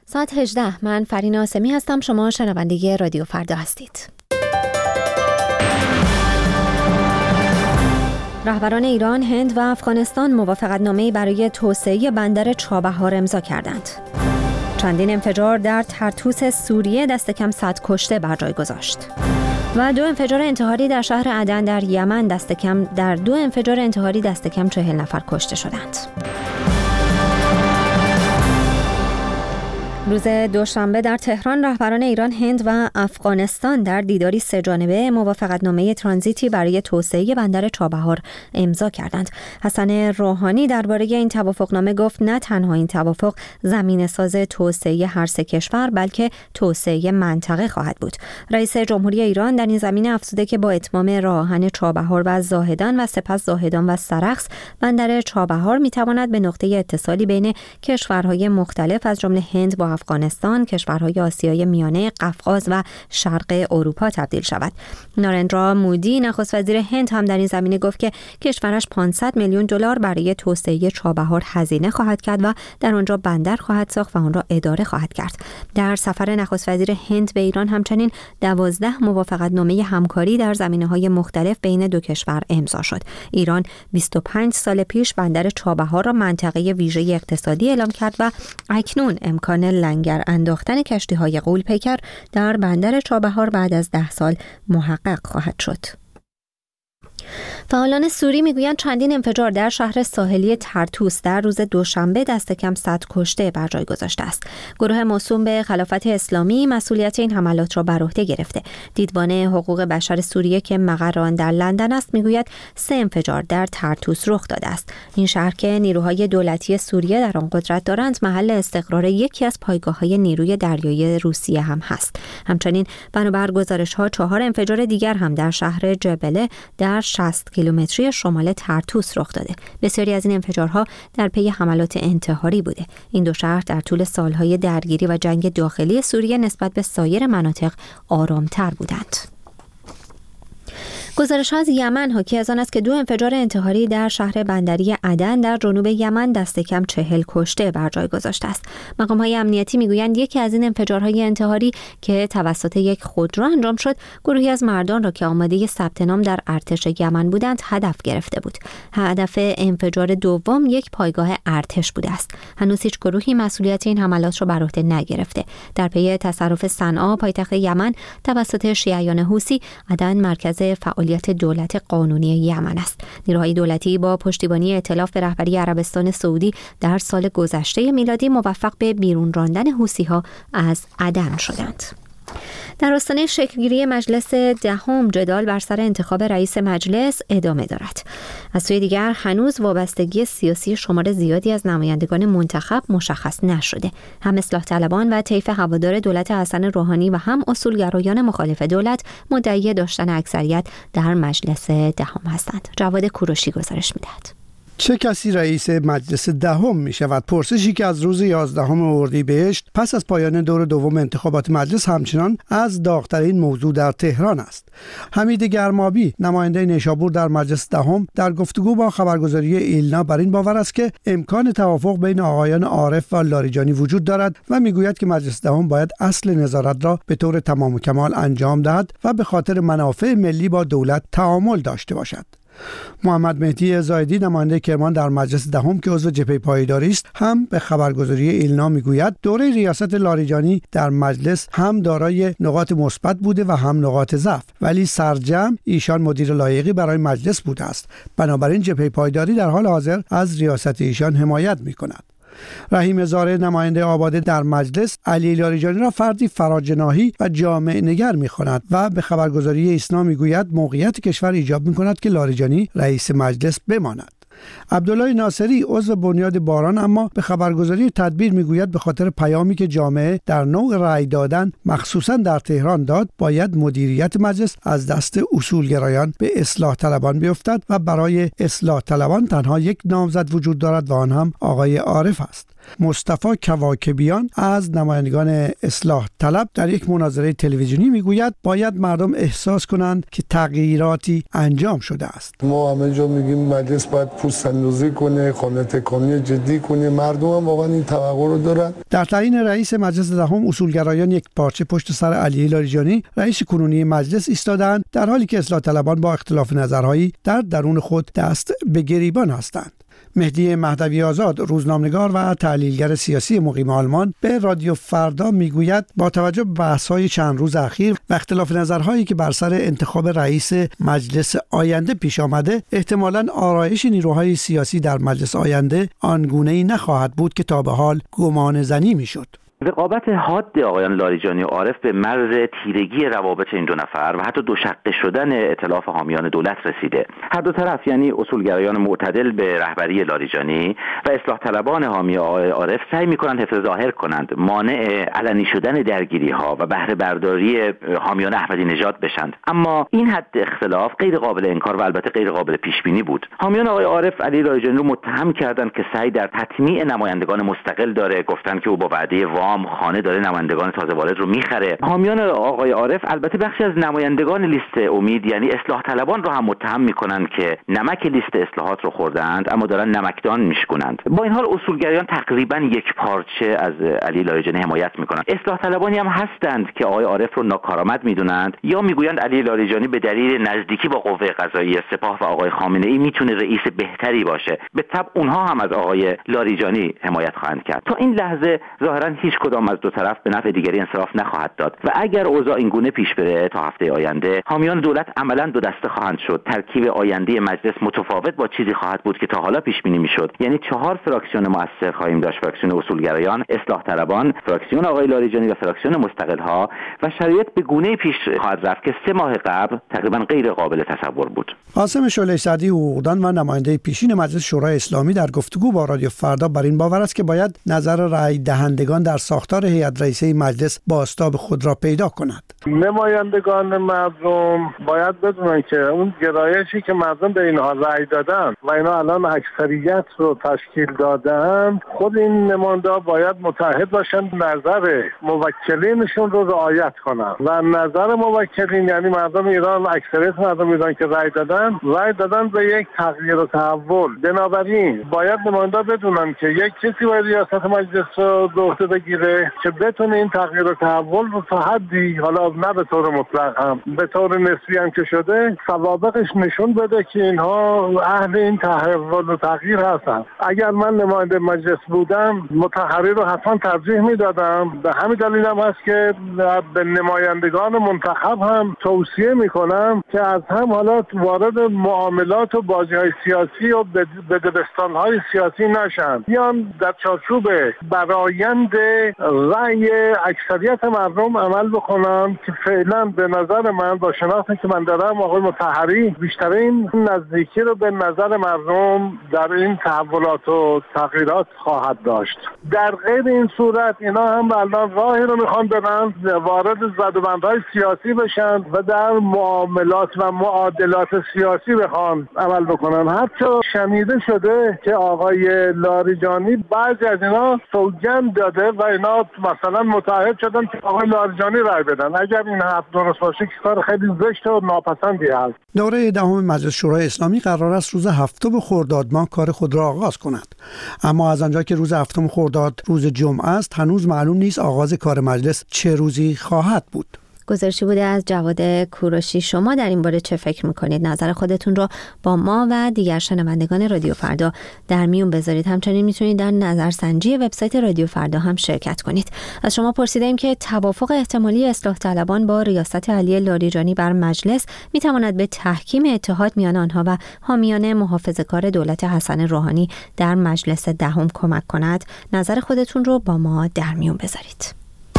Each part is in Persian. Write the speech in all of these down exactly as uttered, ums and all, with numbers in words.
ساعت هجده. من فرین آسمی هستم. شما شنونده رادیو فردا هستید. رهبران ایران، هند و افغانستان موافقتنامه‌ای برای توسعه بندر چابهار امضا کردند. چندین انفجار در طرطوس سوریه دست کم صد کشته بر جای گذاشت. و دو انفجار انتحاری در شهر عدن در یمن دست کم در دو انفجار انتحاری دست کم چهل نفر کشته شدند. روز دوشنبه در تهران رهبران ایران، هند و افغانستان در دیداری سه‌جانبه موافقتنامه ترانزیتی برای توسعه بندر چابهار امضا کردند. حسن روحانی درباره این توافقنامه گفت نه تنها این توافق زمینه‌ساز توسعه هر سه کشور بلکه توسعه منطقه خواهد بود. رئیس جمهوری ایران در این زمینه افزوده که با اتمام راه آهن چابهار و زاهدان و سپس زاهدان و سرخس، بندر چابهار میتواند به نقطه اتصالی بین کشورهای مختلف از جمله هند با افغانستان، کشورهای آسیای میانه، قفقاز و شرق اروپا تبدیل شود. نارندرا مودی نخست وزیر هند هم در این زمینه گفت که کشورش پانصد میلیون دلار برای توسعه چابهار هزینه خواهد کرد و در آنجا بندر خواهد ساخت و آن را اداره خواهد کرد. در سفر نخست وزیر هند به ایران همچنین دوازده موافقتنامه همکاری در زمینه‌های مختلف بین دو کشور امضا شد. ایران بیست و پنج سال پیش بندر چابهار را منطقه ویژه اقتصادی اعلام کرد و اکنون امکان لنگر انداختن کشتی‌های غول‌پیکر در بندر چابهار بعد از ده سال محقق خواهد شد. فعالان سوری میگویند چندین انفجار در شهر ساحلی طرطوس در روز دوشنبه دست کم صد کشته بر جای گذاشته است. گروه موسوم به خلافت اسلامی مسئولیت این حملات را بر عهده گرفته. دیدبان حقوق بشر سوریه که مقر آن در لندن است میگوید سه انفجار در طرطوس رخ داده است. این شهر که نیروهای دولتی سوریه در آن قدرت دارند محل استقرار یکی از پایگاه‌های نیروی دریایی روسیه هم هست. همچنین بنابر گزارش‌ها چهار انفجار دیگر هم در شهر جبله در شصت کیلومتری شمال طرطوس رخ داده. بسیاری از این انفجارها در پی حملات انتحاری بوده. این دو شهر در طول سالهای درگیری و جنگ داخلی سوریه نسبت به سایر مناطق آرامتر بودند. گزارش از یمن حاکی از آن است که دو انفجار انتحاری در شهر بندری عدن در جنوب یمن دست کم چهل کشته بر جای گذاشته است. مقام‌های امنیتی میگویند یکی از این انفجارهای انتحاری که توسط یک خودرو انجام شد، گروهی از مردان را که آماده ثبت نام در ارتش یمن بودند هدف گرفته بود. هدف انفجار دوم یک پایگاه ارتش بوده است. هنوز هیچ گروهی مسئولیت این حملات را بر عهده نگرفته. در پی تصرف صنعا پایتخت یمن توسط شیعیان حوثی، عدن مرکز فعالیت دولت قانونی یمن است. نیروهای دولتی با پشتیبانی ائتلاف به رهبری عربستان سعودی در سال گذشته میلادی موفق به بیرون راندن حوثی‌ها از عدن شدند. در آستانه شکلگیری مجلس دهم جدال بر سر انتخاب رئیس مجلس ادامه دارد. از سوی دیگر هنوز وابستگی سیاسی شمار زیادی از نمایندگان منتخب مشخص نشده. هم اصلاح طلبان و طیف هوادار دولت حسن روحانی و هم اصولگرایان مخالف دولت مدعی داشتن اکثریت در مجلس دهم هستند. جواد کوروشی گزارش می‌دهد. چه کسی رئیس مجلس دهم می شود؟ پرسشی که از روز یازدهم اردیبهشت پس از پایان دور دوم انتخابات مجلس همچنان از داغ‌ترین موضوع در تهران است. حمید گرمابی، نماینده نیشابور در مجلس دهم، در گفتگو با خبرگزاری ایلنا بر این باور است که امکان توافق بین آقایان عارف و لاریجانی وجود دارد و میگوید که مجلس دهم باید اصل نظارت را به طور تمام و کمال انجام دهد و به خاطر منافع ملی با دولت تعامل داشته باشد. محمد مهدی زاهدی، نماینده کرمان در مجلس دهم که عضو جبهه پایداری است، هم به خبرگزاری ایلنا میگوید دوره ریاست لاریجانی در مجلس هم دارای نقاط مثبت بوده و هم نقاط ضعف، ولی سرجم ایشان مدیر لایحه‌ای برای مجلس بوده است. بنابراین جبهه پایداری در حال حاضر از ریاست ایشان حمایت میکند. رحیم زاره، نماینده آباده در مجلس، علی لاریجانی را فردی فراجناحی و جامع نگر می‌خواند و به خبرگزاری ایسنا میگوید موقعیت کشور ایجاب می‌کند که لاریجانی رئیس مجلس بماند. عبدالله ناصری، عضو بنیاد باران، اما به خبرگزاری تدبیر میگوید به خاطر پیامی که جامعه در نوع رأی دادن مخصوصا در تهران داد، باید مدیریت مجلس از دست اصولگرایان به اصلاح طلبان بیفتد و برای اصلاح طلبان تنها یک نامزد وجود دارد و آن هم آقای عارف است. مصطفی کواکبیان از نمایندگان اصلاح طلب در یک مناظره تلویزیونی میگوید باید مردم احساس کنند که تغییراتی انجام شده است. ما همه جا میگیم مجلس باید پوست‌اندازی کنه، خانه تکانی جدی کنه، مردم هم واقعا این توقع رو دارن. در تعیین رئیس مجلس دهم اصولگرایان یک پارچه پشت سر علی لاریجانی رئیس کنونی مجلس ایستادند، در حالی که اصلاح طلبان با اختلاف نظرهایی در درون خود دست به گریبان هستند. مهدی مهدوی آزاد، روزنامه‌نگار و تحلیلگر سیاسی مقیم آلمان، به رادیو فردا میگوید با توجه به بحث‌های چند روز اخیر و اختلاف نظرهایی که بر سر انتخاب رئیس مجلس آینده پیش آمده، احتمالاً آرایش نیروهای سیاسی در مجلس آینده آنگونه‌ای نخواهد بود که تا به حال گمانه‌زنی میشد. رقابت حاد آقایان لاریجانی و عارف به مرز تیرگی روابط این دو نفر و حتی دوشقه شدن ائتلاف حامیان دولت رسیده. هر دو طرف، یعنی اصولگرایان معتدل به رهبری لاریجانی و اصلاح طلبان حامی آقای عارف، سعی می‌کنند حفظ ظاهر کنند، مانع علنی شدن درگیری‌ها و بهره برداری حامیان احمدی نژاد بشند. اما این حد اختلاف غیر قابل انکار و البته غیر قابل پیش بینی بود. حامیان آقای عارف علی لاریجانی رو متهم کردند که سعی در تطمیع نمایندگان مستقل داره، گفتند که او با وعده وام خانه داره نمایندگان تازه وارد رو میخره. حامیان آقای عارف البته بخشی از نمایندگان لیست امید یعنی اصلاح طلبان رو هم متهم میکنند که نمک لیست اصلاحات رو خوردند اما دارن نمکدان میشکنند. با این حال اصولگرایان تقریبا یک پارچه از علی لاریجانی حمایت میکنند. اصلاح طلبانی هم هستند که آقای عارف رو ناکارآمد میدونند یا میگویند علی لاریجانی به دلیل نزدیکی با قوه قضاییه، سپاه و آقای خامنه ای میتونه رئیس بهتری باشه. به طبع اونها هم از آقای لاریجانی حمایت خواهند کرد. تا این لحظه ظاهرا هیچ کدام از دو طرف به نفع دیگری انصراف نخواهد داد و اگر اوضاع این گونه پیش بره تا هفته آینده، حامیان دولت عملاً دو دسته خواهند شد. ترکیب آینده مجلس متفاوت با چیزی خواهد بود که تا حالا پیش بینی میشد، یعنی چهار فراکسیون مؤثر خواهیم داشت: فراکسیون اصولگرایان، اصلاح طلبان، فراکسیون آقای لاریجانی و فراکسیون مستقل‌ها، و شرایط به گونه‌ای پیش خواهد رفت که سه ماه قبل تقریباً غیر قابل تصور بود. قاسم شعله سعدی، حقوقدان و نماینده پیشین مجلس شورای اسلامی، در گفتگو با رادیو فردا بر این باور است که باید نظر رأی دهندگان در ساختار هیئت رئیسه مجلس بازتاب خود را پیدا کند. نمایندگان مردم باید بدونن که اون گرایشی که مردم به اینها رأی دادن و اینا الان اکثریت رو تشکیل دادن، خود این نماینده باید متحد باشن، نظر موکلینشون رو رعایت کنن و نظر موکلین یعنی مردم ایران، اکثریت مردم ایران که رأی دادن رأی دادن به یک تغییر و تحول. بنابراین باید نماینده بدونن که یک کسی باید ریاست مجلس رو به عهده بگیره که بتونه این تغییر و تحول رو تا حدی، حالا نه به طور مطلق هم، به طور نسبی هم که شده، سوابقش نشون بده که اینها اهل این تحول و تغییر هستن. اگر من نماینده مجلس بودم، متحری رو حتما ترجیح میدادم. به همین دلیل هم هست که به نمایندگان منتخب هم توصیه میکنم که از هم حالا وارد معاملات و بازی‌های سیاسی و بدبستان‌های سیاسی نشن، بیان در چارچوب برآیند رأی اکثریت مردم عمل بکنن که فعلا به نظر من، با شناختی که من دارم، آقای مطهری بیشترین نزدیکی رو به نظر مردم در این تحولات و تغییرات خواهد داشت. در غیر این صورت اینا هم الان راهی رو میخوان برن وارد زدوبندهای سیاسی بشن و در معاملات و معادلات سیاسی بخوان عمل بکنن. حتی شنیده شده که آقای لاریجانی بعضی از اینا سوگند داده و اینا مثلا متعهد شدن که آقای لاریجانی رای بدن. اگر این حرف درست باشه که کار خیلی زشت و ناپسندی هست. دوره دهم مجلس شورای اسلامی قرار است روز هفتم خرداد ماه کار خود را آغاز کند، اما از آنجا که روز هفتم خرداد روز جمعه است، هنوز معلوم نیست آغاز کار مجلس چه روزی خواهد بود. گزارشی بوده از جواد کوروشی. شما در این باره چه فکر میکنید؟ نظر خودتون رو با ما و دیگر شنوندگان رادیو فردا در میون بذارید. همچنین میتونید در نظرسنجی وبسایت رادیو فردا هم شرکت کنید. از شما پرسیدیم که توافق احتمالی اصلاح طلبان با ریاست علی لاریجانی بر مجلس میتواند به تحکیم اتحاد میان آنها و حامیان محافظه‌کار دولت حسن روحانی در مجلس دهم کمک کند؟ نظر خودتون رو با ما در میون بذارید.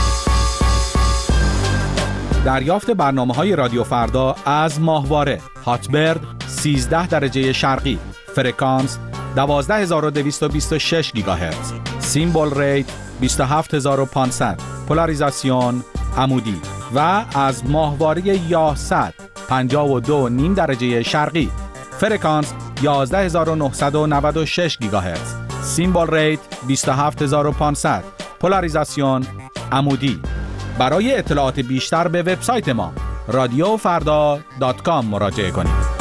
دریافت برنامه‌های رادیو فردا از ماهواره هاتبرد سیزده درجه شرقی، فرکانس دوازده هزار و دویست و بیست و شش گیگاهرتز، سیمبل ریت بیست و هفت هزار و پانصد، پولاریزاسیون عمودی، و از ماهواره یاهصد پنجاه و دو و نیم درجه شرقی، فرکانس یازده هزار و نهصد و نود و شش گیگاهرتز، سیمبل ریت بیست و هفت هزار و پانصد، پولاریزاسیون عمودی. برای اطلاعات بیشتر به وبسایت ما رادیو فردا دات کام مراجعه کنید.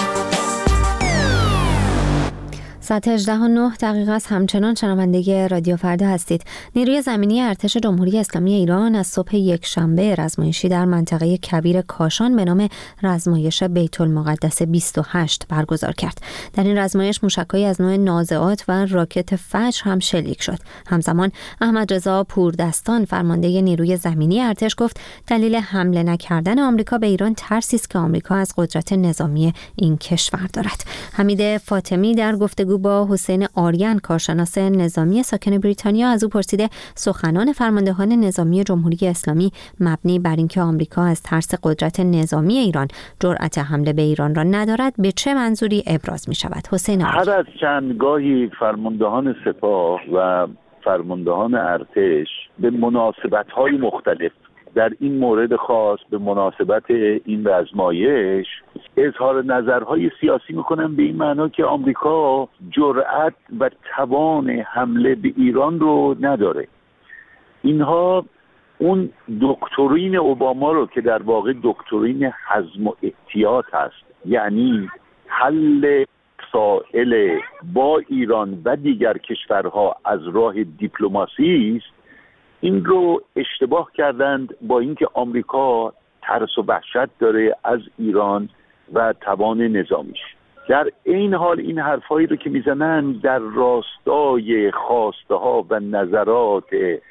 ساعت هجده و نه دقیقه است. همچنان شنونده رادیو فردا هستید. نیروی زمینی ارتش جمهوری اسلامی ایران از صبح یک شنبه رزمایشی در منطقه کویر کاشان به نام رزمایش بیت المقدس بیست و هشت برگزار کرد. در این رزمایش موشک‌هایی از نوع نازعات و راکت فجر هم شلیک شد. همزمان احمد رضا پوردستان فرمانده نیروی زمینی ارتش گفت دلیل حمله نکردن آمریکا به ایران ترسی است که آمریکا از قدرت نظامی این کشور دارد. حمید فاطمی در گفتگو با حسین آریان کارشناس نظامی ساکن بریتانیا از او پرسیده سخنان فرماندهان نظامی جمهوری اسلامی مبنی بر اینکه آمریکا از ترس قدرت نظامی ایران جرأت حمله به ایران را ندارد به چه منظوری ابراز می شود؟ حسین آریان: هر از چندگاهی فرماندهان سپاه و فرماندهان ارتش به مناسبت‌های مختلف، در این مورد خاص به مناسبت این رزمایش، اظهار نظرهای سیاسی میکنن به این معنا که آمریکا جرأت و توان حمله به ایران رو نداره. اینها اون دکترین اوباما رو که در واقع دکترین حزم و احتیاط هست، یعنی حل مسائل با ایران و دیگر کشورها از راه دیپلماسی است، این رو اشتباه کردند با اینکه آمریکا ترس و وحشت داره از ایران و توان نظامیش. در این حال این حرفایی رو که میزنن در راستای خواسته ها و نظرات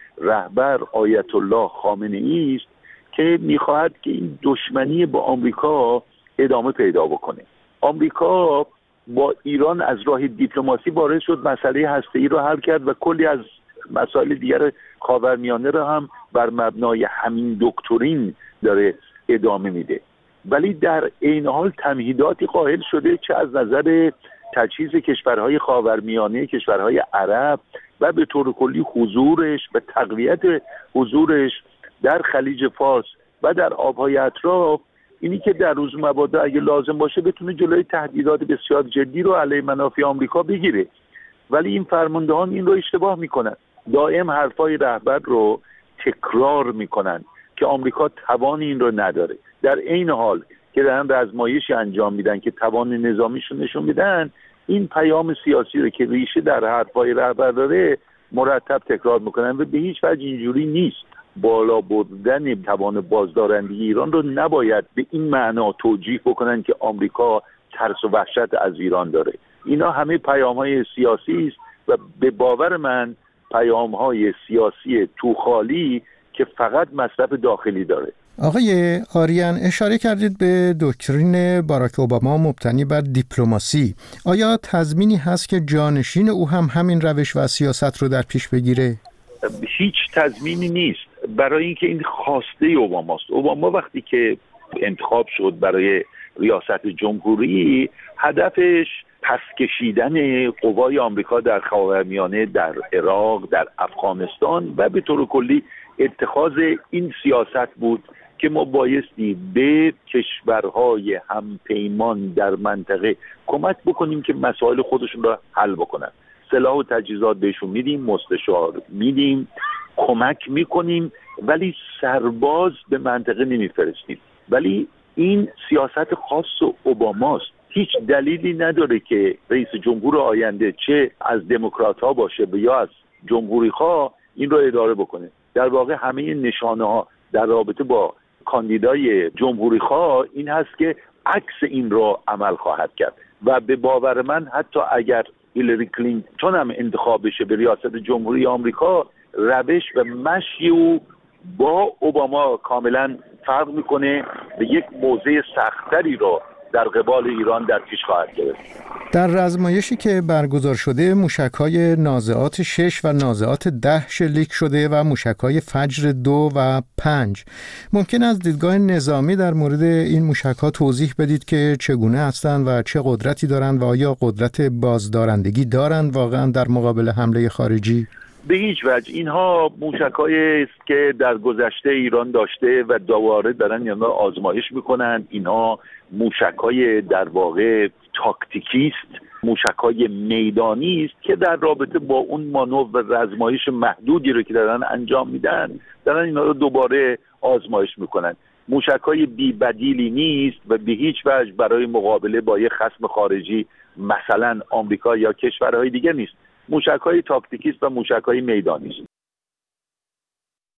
رهبر آیت الله خامنه ای است که میخواهد که این دشمنی با آمریکا ادامه پیدا بکنه. آمریکا با ایران از راه دیپلماسی وارد شد، مسئله هسته‌ای رو حل کرد و کلی از مسائل دیگر خاورمیانه را هم بر مبنای همین دکترین داره ادامه میده، ولی در این حال تمهیداتی قائل شده چه از نظر تجهیز کشورهای خاورمیانه، کشورهای عرب و به طور کلی حضورش و تقویت حضورش در خلیج فارس و در آبهای اطراف، اینی که در روز مبادا اگه لازم باشه بتونه جلوی تهدیدات بسیار جدی رو علیه منافع آمریکا بگیره. ولی این فرماندهان این رو اشتباه میکنن، دائم حرفای رهبر رو تکرار میکنن که آمریکا توان این رو نداره، در عین حال که دارن رزمایشی انجام میدن که توان نظامیشون نشون میدن. این پیام سیاسی رو که ریشه در حرفای رهبر داره مرتب تکرار میکنن و به هیچ وجه اینجوری نیست. بالا بردن توان بازدارندگی ایران رو نباید به این معنا توجیه بکنن که آمریکا ترس و وحشت از ایران داره. اینا همه پیام‌های سیاسی است و به باور من پیام‌های سیاسی توخالی که فقط مصرف داخلی داره. آقای آریان، اشاره کردید به دکترین باراک اوباما مبتنی بر دیپلماسی. آیا تضمینی هست که جانشین او هم همین روش و سیاست رو در پیش بگیره؟ هیچ تضمینی نیست، برای اینکه این خواسته اوباماست. اوباما وقتی که انتخاب شد برای ریاست جمهوری، هدفش پس کشیدن قوای آمریکا در خاورمیانه، در عراق، در افغانستان و به طور کلی اتخاذ این سیاست بود که ما بایستی به کشورهای همپیمان در منطقه کمک بکنیم که مسائل خودشون را حل بکنن. سلاح و تجهیزات بهشون میدیم، مستشار میدیم، کمک میکنیم، ولی سرباز به منطقه نمیفرستیم. ولی این سیاست خاص اوباماست. هیچ دلیلی نداره که رئیس جمهور آینده چه از دموکرات ها باشه و یا از جمهوری خواه این رو اداره بکنه. در واقع همه نشانه ها در رابطه با کاندیدای جمهوری خواه این هست که عکس این رو عمل خواهد کرد و به باور من حتی اگر هیلاری کلینتون هم انتخاب بشه به ریاست جمهوری آمریکا، روش و مشی او با اوباما کاملا فرق میکنه، به یک موضع سختری رو در قبال ایران در پیش خواهد گرفت. در رزمایشی که برگزار شده موشک‌های نازعات شش و نازعات ده شلیک شده و موشک‌های فجر دو و پنج. ممکن از دیدگاه نظامی در مورد این موشک‌ها توضیح بدید که چگونه هستند و چه قدرتی دارند و آیا قدرت بازدارندگی دارند واقعا در مقابل حمله خارجی؟ به هیچ وجه. اینها موشک‌هایی است که در گذشته ایران داشته و دوباره دارن یا آزمایش میکنن. اینها موشک‌های در واقع تاکتیکی است، موشک‌های میدانی است که در رابطه با اون مانور و آزمایش محدودی رو که دارن انجام میدن دارن اینا رو دوباره آزمایش میکنن. موشک‌های بی بدیلی نیست و به هیچ وجه برای مقابله با یک خصم خارجی مثلا آمریکا یا کشورهای دیگه نیست. موشک‌های تاکتیکی است و موشک‌های میدانی است.